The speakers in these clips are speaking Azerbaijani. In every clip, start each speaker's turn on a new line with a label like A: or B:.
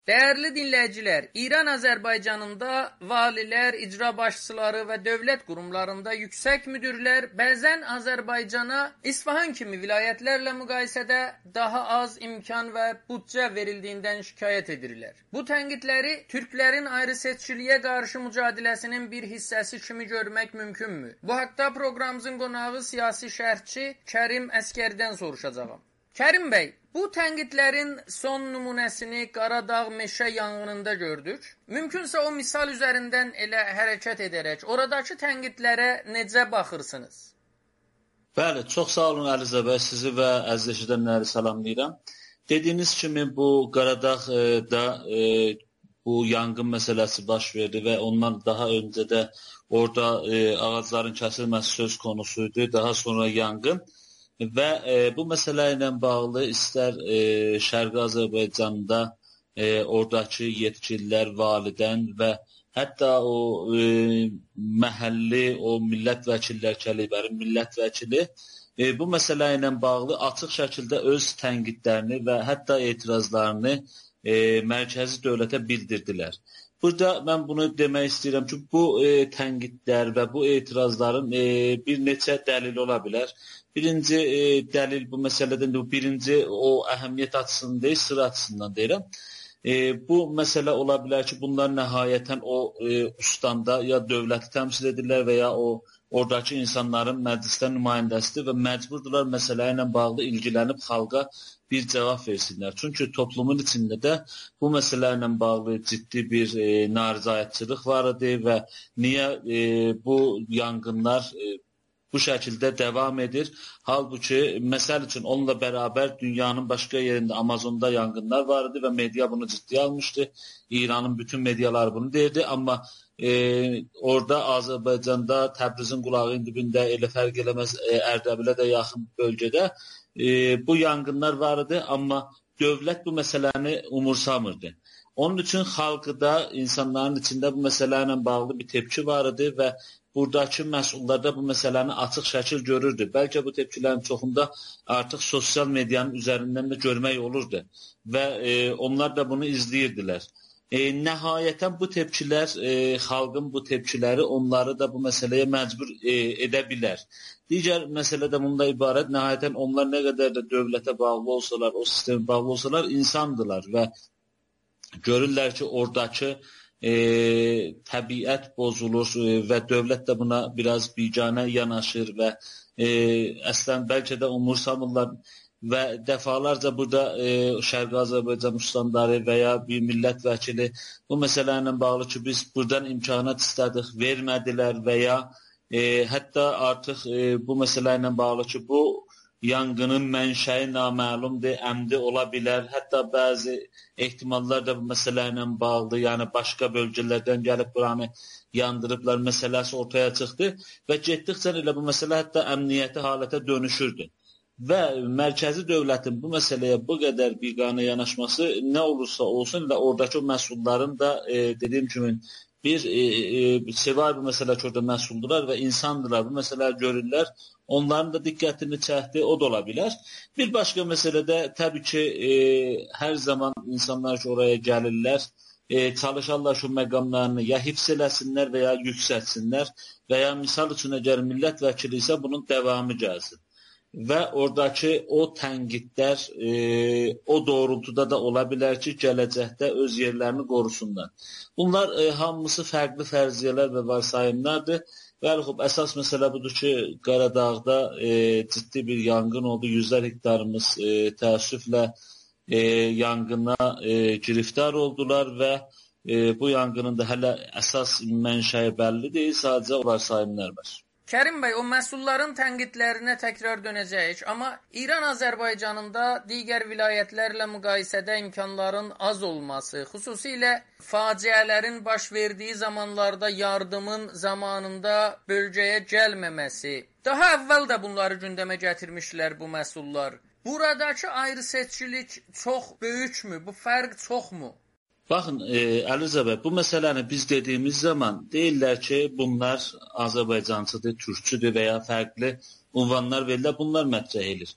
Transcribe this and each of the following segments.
A: Dəyərli dinləyicilər, İran Azərbaycanında valilər, icra başçıları və dövlət qurumlarında yüksək müdirlər bəzən Azərbaycana İsfahan kimi vilayətlərlə müqayisədə daha az imkan və büdcə verildiyindən şikayət edirlər. Bu tənqidləri türklərin ayrıseçkiliyə qarşı mücadeləsinin bir hissəsi kimi görmək mümkünmü? Bu haqda proqramımızın qonağı siyasi şərhçi Kərim Əskərdən soruşacağam. Kərim bəy, bu tənqidlərin son nümunəsini Qaradağ meşə yanğınında gördük. Mümkünsə o misal üzərindən elə hərəkət edərək oradakı tənqidlərə necə baxırsınız?
B: Bəli, çox sağ olun Əliza bəy, sizi və əziz eşidənləri salamlayıram. Dediyiniz kimi bu Qaradağda bu yanğın məsələsi baş verdi və ondan daha öncə də orada ağacların kəsilməsi söz konusuydu, daha sonra yanğın. Və bu məsələ ilə bağlı istər Şərqi Azərbaycanda oradakı yetkililər, validən və hətta o məhəlli, o millət vəkillər, Kələkbərin millət vəkili bu məsələ ilə bağlı açıq şəkildə öz tənqidlərini və hətta etirazlarını mərkəzi dövlətə bildirdilər. Burada mən bunu demək istəyirəm ki, bu tənqidlər və bu etirazların bir neçə dəlil ola bilər. Birinci dəlil bu məsələdən də birinci o əhəmiyyət açısından deyil, sıra açısından deyirəm. Bu məsələ ola bilər ki, bunlar nəhayətən o ustandə ya dövləti təmsil edirlər və ya o oradakı insanların məclisdə nümayəndəsidir və məcburdurlar məsələ ilə bağlı ilgilənib xalqa bir cavab versinlər. Çünki toplumun içində də bu məsələ ilə bağlı ciddi bir narizayətçılıq var idi və niyə bu yanğınlar bu şəkildə davam edir. Halbuki, məsəl üçün, onunla bərabər dünyanın başqa yerində Amazonda yanğınlar var idi və media bunu ciddiyə almışdı. İranın bütün mediaları bunu deyirdi. Amma orada Azərbaycanda, Təbrizin qulağının dibində, elə fərq eləməz Ərdəbilə də yaxın bölgədə bu yanğınlar var idi. Amma dövlət bu məsələni umursamırdı. Onun üçün xalqda, insanların içində bu məsələ ilə bağlı bir tepki var idi və buradakı məsullar da bu məsələni açıq şəkil görürdü. Bəlkə bu tepkilərin çoxunda artıq sosial medianın üzərindən də görmək olurdu və onlar da bunu izləyirdilər. Nəhayətən bu tepkilər, xalqın bu tepkiləri onları da bu məsələyə məcbur edə bilər. Digər məsələ də bunda ibarət, nəhayətən onlar nə qədər də dövlətə bağlı olsalar, o sistemə bağlı olsalar, insandılar və görürlər ki, oradakı təbiət bozulur və dövlət də buna biraz biganə yanaşır və əslən bəlkə də umursamırlar və dəfalarca burada Şərqi Azərbaycan ustandları və ya bir millət vəkili bu məsələ ilə bağlı ki, biz buradan imkanat istədik, vermədilər və ya hətta artıq bu məsələ ilə bağlı ki, bu yanğının mənşəyi naməlumdur, əmdi ola bilər. Hətta bəzi ehtimallar da bu məsələ ilə bağlı, yəni başqa bölgələrdən gəlib buranı yandırıblar məsələsi ortaya çıxdı və getdikcə elə bu məsələ hətta əmniyyəti halətə dönüşürdü. Və mərkəzi dövlətin bu məsələyə bu qədər biganə yanaşması nə olursa olsun və oradakı məsulların da dediyim kimi bir sevay bu məsələ ki, orada məsuldurlar və insandırlar, bu məsələləri görürlər. Onların da diqqətini çəkdi, o da ola bilər. Bir başqa məsələdə təbii ki, hər zaman insanlar ki, oraya gəlirlər, çalışarlar şu məqamlarını ya hifz eləsinlər və ya yüksətsinlər və ya misal üçün əgər millət vəkili isə bunun davamı gəlsin. Və oradakı o tənqidlər o doğrultuda da ola bilər ki, gələcəkdə öz yerlərini qorusunlar. Bunlar hamısı fərqli fərziyyələr və varsayımlardır. Bəli, əsas məsələ budur ki, Qaradağda ciddi bir yanğın oldu. Yüzlər hektarımız təəssüflə yanğına giriftar oldular və bu yanğının da hələ əsas mənşəyi bəlli deyil, sadəcə varsayımlar var.
A: Kərim bəy, o məsulların tənqidlərinə təkrar dönəcəyik, amma İran Azərbaycanında digər vilayətlərlə müqayisədə imkanların az olması, xüsusilə faciələrin baş verdiyi zamanlarda yardımın zamanında bölgəyə gəlməməsi, daha əvvəl də bunları gündəmə gətirmişlər bu məsullar. Buradakı ayrıseçkilik çox böyükmü, bu fərq çoxmu?
B: Baxın, Əliza bəy, bu məsələni biz dediyimiz zaman deyirlər ki, bunlar Azərbaycancıdır, türkçüdür və ya fərqli ünvanlar verirlər, bunlar mətrəh edir.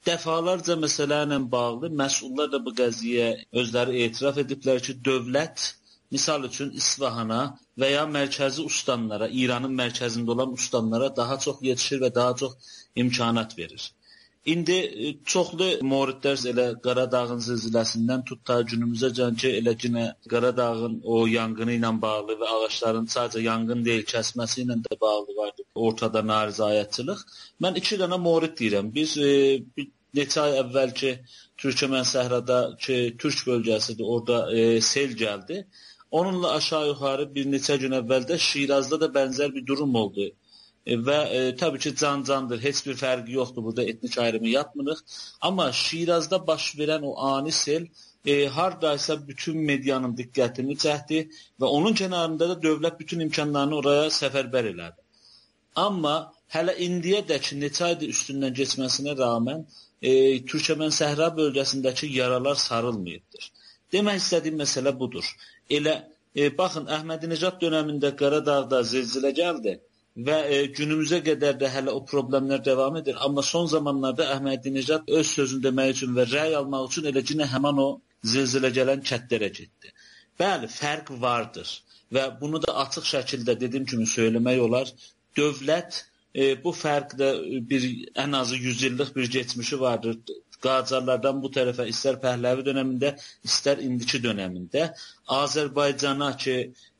B: Dəfalarca məsələ ilə bağlı məsullar da bu qəziyyəyə özləri etiraf ediblər ki, dövlət misal üçün İsfahana və ya mərkəzi ustanlara, İranın mərkəzində olan ustanlara daha çox yetişir və daha çox imkanat verir. İndi çoxlu moridlər elə Qaradağın zilziləsindən tutda günümüzəcən ki, elə yenə Qaradağın o yanğını ilə bağlı və ağacların sadəcə yanğın deyil, kəsməsi ilə də bağlı vardı. Ortada narizayətçilik. Mən 2 dənə morid deyirəm. Biz bir neçə ay əvvəl ki, Türkmen səhrada ki, Türk bölgəsidir, orada sel gəldi. Onunla aşağı yuxarı bir neçə gün əvvəl də Şirazda da bənzər bir durum oldu. Və təbii ki, can-candır, heç bir fərqi yoxdur, burada etnik ayrımı yapmırıq. Amma Şirazda baş verən o ani sel haradaysa bütün medianın diqqətini çəkdi və onun kənarında da dövlət bütün imkanlarını oraya səfərbər elədi. Amma hələ indiyədək neçə aydır üstündən keçməsinə rağmen Türkmen səhra bölgəsindəki yaralar sarılmayıbdır. Demək istədiyim məsələ budur. Elə baxın, Əhmədinəcad dönəmində Qaradağda zilzilə gəldi. Və günümüzə qədər də hələ o problemlər davam edir. Amma son zamanlarda Əhmədinəcad öz sözünü demək üçün və rəy almaq üçün elə cinə həman o zilzilə gələn kəndlərə getdi. Bəli, fərq vardır və bunu da açıq şəkildə dediyim kimi söyləmək olar. Dövlət bu fərqdə ən azı 100 illik bir keçmişi vardır. Qacarlardan bu tərəfə istər Pəhləvi dönəmində, istər indiki dönəmində Azərbaycana ki,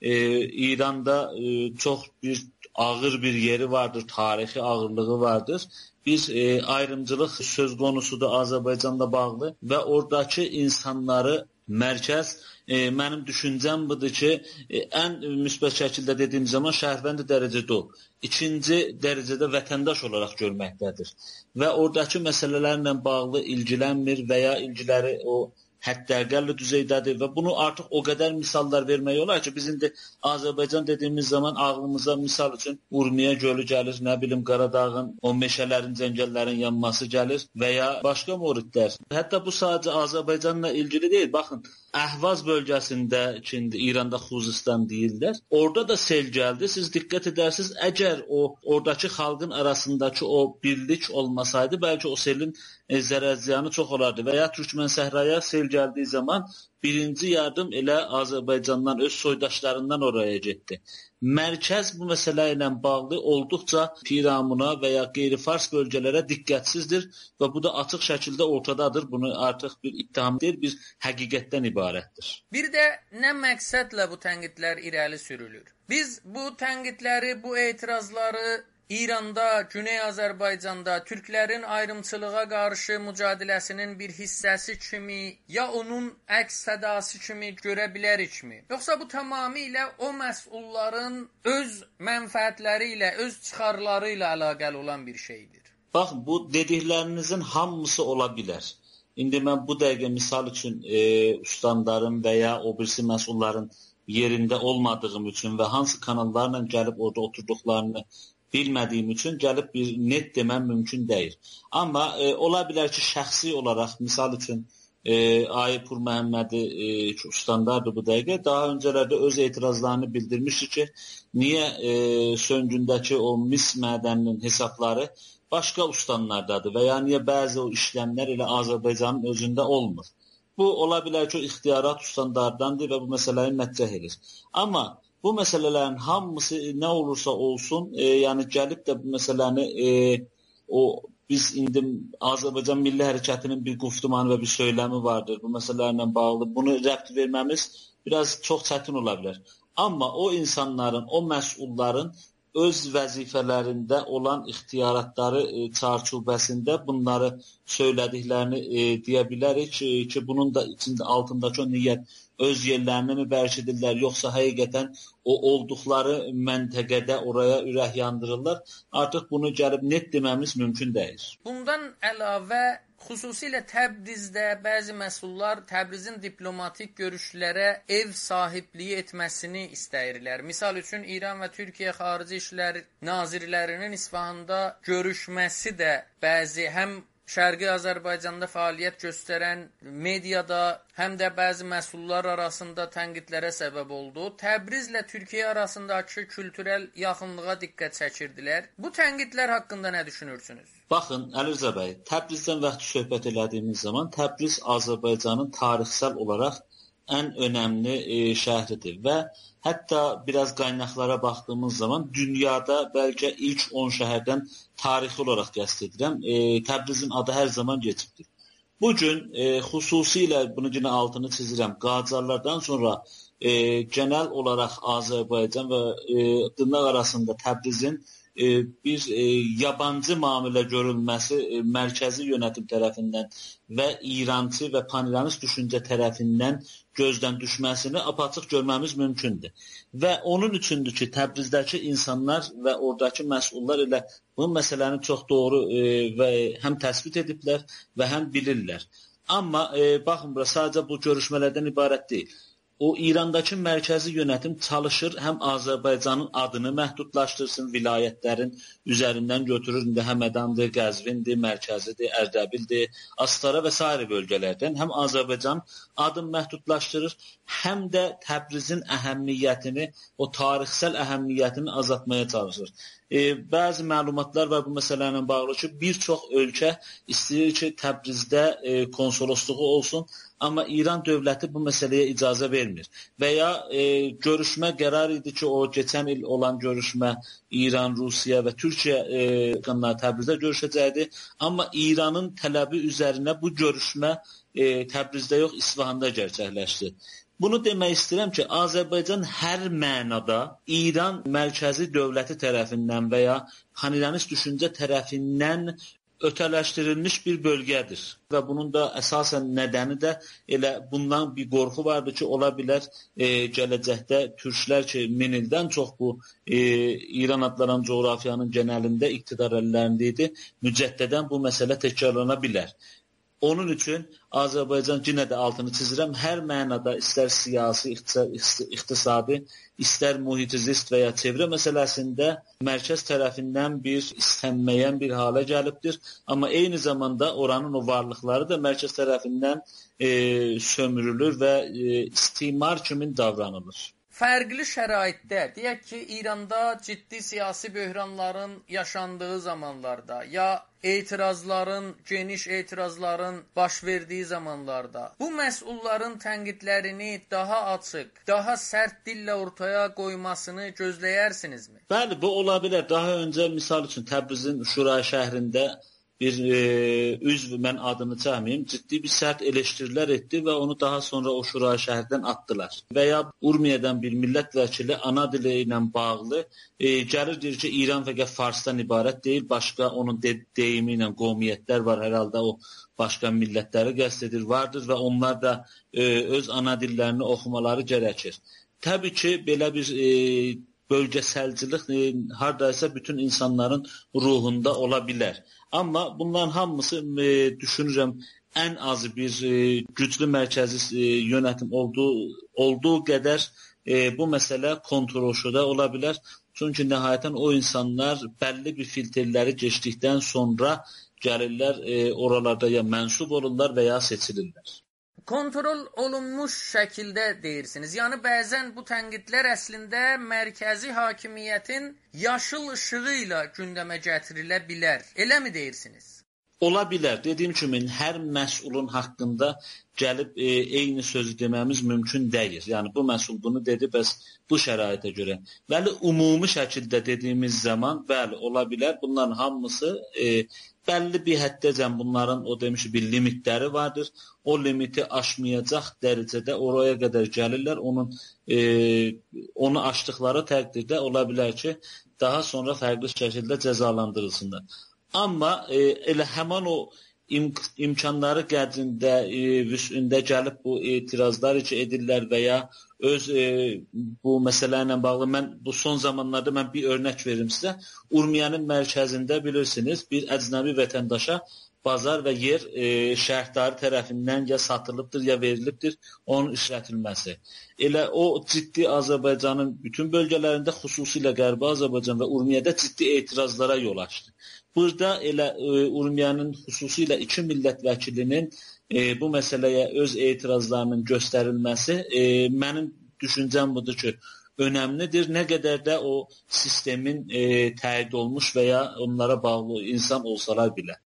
B: İranda çox bir ağır bir yeri vardır, tarixi ağırlığı vardır. Bir ayrımcılıq söz konusudur Azərbaycanla bağlı və oradakı insanları mərkəz, mənim düşüncəm budur ki, ən müsbət şəkildə dediyim zaman şəhərvəndi dərəcədə o. İkinci dərəcədə vətəndaş olaraq görməkdədir. Və oradakı məsələlərlə bağlı ilgilənmir və ya ilgiləri o hətta-əqəlli düzeydədir və bunu artıq o qədər misallar vermək olar ki, biz indi Azərbaycan dediyimiz zaman ağlımıza misal üçün Urmiya gölü gəlir, nə bilim Qaradağın o meşələrin, cəngəllərin yanması gəlir və ya başqa moridlər. Hətta bu sadəcə Azərbaycanla ilgili deyil. Baxın, Əhvaz bölgəsində ki, İranda Xuzistan deyirlər. Orada da sel gəldi. Siz diqqət edərsiniz, əgər oradakı xalqın arasındakı o birlik olmasaydı, bəlkə o selin zərər-ziyanı çox olardı. Və ya Türkmen səhraya sel gəldiyi zaman birinci yardım elə Azərbaycandan, öz soydaşlarından oraya getdi. Mərkəz bu məsələ ilə bağlı olduqca Piramuna və ya qeyri-fars bölgələrə diqqətsizdir və bu da açıq şəkildə ortadadır. Bunu artıq bir ittiham deyil, bir həqiqətdən ibarətdir.
A: Bir də nə məqsədlə bu tənqidlər irəli sürülür? Biz bu tənqidləri, bu etirazları İranda, Güney Azərbaycanda türklərin ayrımçılığa qarşı mücadiləsinin bir hissəsi kimi ya onun əks sədası kimi görə bilərikmi? Yoxsa bu tamamilə o məsulların öz mənfəətləri ilə, öz çıxarları ilə əlaqəli olan bir şeydir?
B: Baxın, bu dediklərinizin hamısı ola bilər. İndi mən bu dəqiqə misal üçün ustanların və ya o birisi məsulların yerində olmadığım üçün və hansı kanallarla gəlib orada oturduqlarını bilmədiyim üçün gəlib bir net deməm mümkün deyil. Amma ola bilər ki, şəxsi olaraq, misal üçün Ayıpur Məhəmmədi ustandardır bu dəqiqə, daha öncələrdə öz etirazlarını bildirmişdi ki, niyə söngündəki o mis mədəninin hesabları başqa ustanlardadır və ya niyə bəzi o işləmlər elə Azərbaycanın özündə olmur. Bu, ola bilər ki, o ixtiyarat ustandardandır və bu məsələyi mətrəh edir. Amma bu məsələlərin hamısı nə olursa olsun, yəni gəlib də bu məsələni biz indi Azərbaycan Milli Hərəkətinin bir quftumanı və bir söyləmi vardır bu məsələlərlə bağlı. Bunu rəbt verməmiz biraz çox çətin ola bilər. Amma o insanların, o məsulların öz vəzifələrində olan ixtiyaratları çarçubəsində bunları söylədiklərini deyə bilərik ki, bunun da içində altındakı o niyyət öz yerlərini mi bərk edirlər, yoxsa həqiqətən o olduqları məntəqədə oraya ürək yandırırlar. Artıq bunu gəlib net deməmiz mümkün deyil.
A: Bundan əlavə, xüsusilə Təbrizdə bəzi məsullar Təbrizin diplomatik görüşlərə ev sahibliyi etməsini istəyirlər. Misal üçün, İran və Türkiyə Xarici İşlər Nazirlərinin İsfahanda görüşməsi də bəzi həm Şərqi Azərbaycanda fəaliyyət göstərən mediada həm də bəzi məsullar arasında tənqidlərə səbəb oldu. Təbrizlə Türkiyə arasındakı kültürel yaxınlığa diqqət çəkirdilər. Bu tənqidlər haqqında nə düşünürsünüz?
B: Baxın, Əli Rza bəy, Təbrizdən vaxt söhbət elədiyimiz zaman Təbriz Azərbaycanın tarixsel olaraq ən önəmli şəhridir və hətta biraz qaynaqlara baxdığımız zaman dünyada bəlkə ilk 10 şəhərdən tarixi olaraq qəsd edirəm. Təbrizin adı hər zaman keçibdir. Bugün xüsusilə bunu yine altını çizirəm. Qacarlardan sonra genel olaraq Azərbaycan və dırnaq arasında Təbrizin bir yabancı müamilə görülməsi mərkəzi yönetim tərəfindən və İrançı və panİranist düşüncə tərəfindən gözdən düşməsini apaçıq görməmiz mümkündür. Və onun üçündür ki, Təbrizdəki insanlar və oradakı məsullar elə bu məsələni çox doğru və həm təsbit ediblər və həm bilirlər. Amma baxın, bura sadəcə bu görüşmələrdən ibarət deyil. O İrandakı mərkəzi yönetim çalışır həm Azərbaycanın adını məhdudlaşdırsın, vilayətlərin üzərindən götürür. İndi Həmədandır, Qəzvindir, Mərkəzidir, Ərdəbildir, Astara və s. bölgələrdən həm Azərbaycan adını məhdudlaşdırır, həm də Təbrizin əhəmiyyətini, o tarixsel əhəmiyyətini azaltmaya çalışır. Bəzi məlumatlar var bu məsələ ilə bağlı ki, bir çox ölkə istəyir ki, Təbrizdə konsolosluğu olsun, amma İran dövləti bu məsələyə icazə vermir. Və ya görüşmə qərar idi ki, o keçən il olan görüşmə İran, Rusiya və Türkiyə Təbrizdə görüşəcəkdi. Amma İranın tələbi üzərinə bu görüşmə Təbrizdə yox, İsfahanda gerçəkləşdi. Bunu demək istəyirəm ki, Azərbaycan hər mənada İran mərkəzi dövləti tərəfindən və ya panİranist düşüncə tərəfindən ötələşdirilmiş bir bölgədir. Və bunun da əsasən nədəni də elə bundan bir qorxu vardı ki, ola bilər gələcəkdə türklər ki, 1000 ildən çox bu İran adlanan coğrafiyanın genəlində iqtidar əllərində idi, mücəddədən bu məsələ təkrarlana bilər. Onun üçün Azərbaycan yenə də altını çizirəm, hər mənada istər siyasi, iqtisadi, istər muhitizist və ya çevrə məsələsində mərkəz tərəfindən bir istənməyən bir halə gəlibdir. Amma eyni zamanda oranın o varlıqları da mərkəz tərəfindən sömürülür və istimar kimi davranılır.
A: Fərqli şəraitdə, deyək ki, İranda ciddi siyasi böhranların yaşandığı zamanlarda ya etirazların, geniş etirazların baş verdiyi zamanlarda bu məsulların tənqidlərini daha açıq, daha sərt dillə ortaya qoymasını gözləyərsinizmi?
B: Bəli, bu ola bilər. Daha öncə misal üçün Təbrizin Şura şəhrində bir üzv, mən adını çəkməyim, ciddi bir sərt eleştirilər etdi və onu daha sonra o Şura şəhərdən atdılar. Və ya Urmiyədən bir millət vəkili ana dili ilə bağlı gəlir deyir ki, İran fəqət farsdan ibarət deyil, başqa onun deyimi ilə qovmiyyətlər var, hər halda o başqa millətləri qəsd edir, vardır və onlar da öz ana dillərini oxumaları gərəkir. Təbii ki, belə bir bölgəsəlcilik haradaysa bütün insanların ruhunda ola bilər. Amma bunların hamısı düşünürəm ən azı bir güclü mərkəzi yönetim olduğu qədər bu məsələ kontrolşuda ola bilər. Çünki nəhayətən o insanlar bəlli bir filtrləri keçdikdən sonra gəlirlər oralarda ya mənsub olurlar və ya seçilirlər.
A: Kontrol olunmuş şəkildə deyirsiniz. Yəni bəzən bu tənqidlər əslində mərkəzi hakimiyyətin yaşıl işığı ilə gündəmə gətirilə bilər. Eləmi deyirsiniz?
B: Ola bilər. Dediyim kimi, hər məsulun haqqında gəlib eyni sözü deməmiz mümkün deyil. Yəni bu məsul bunu dedi, bəs bu şəraitə görə. Bəli, ümumi şəkildə dediyimiz zaman, bəli, ola bilər. Bunların hamısı bəlli bir həddəcən bunların o demiş bir limitləri vardır. O limiti aşmayacaq dərəcədə oraya qədər gəlirlər. Onu aşdıqları təqdirdə ola bilər ki, daha sonra fərqli şəkildə cəzalandırılsınlar. Amma elə həman o imkanları qədrində, vüsündə gəlib bu etirazlar edirlər və ya öz bu məsələ ilə bağlı mən bu son zamanlarda bir örnək verim sizə. Urmiyənin mərkəzində bilirsiniz bir əcnəbi vətəndaşa bazar və yer şərhdarı tərəfindən ya satılıbdır, ya verilibdir, onun işlətilməsi. Elə o ciddi Azərbaycanın bütün bölgələrində, xüsusilə Qərbi Azərbaycan və Urmiyədə ciddi etirazlara yol açdı. Burada elə Urmiyənin xüsusilə 2 millət vəkilinin bu məsələyə öz etirazlarının göstərilməsi mənim düşüncəm budur ki, önəmlidir. Nə qədər də o sistemin təyin olmuş və ya onlara bağlı insan olsalar belə.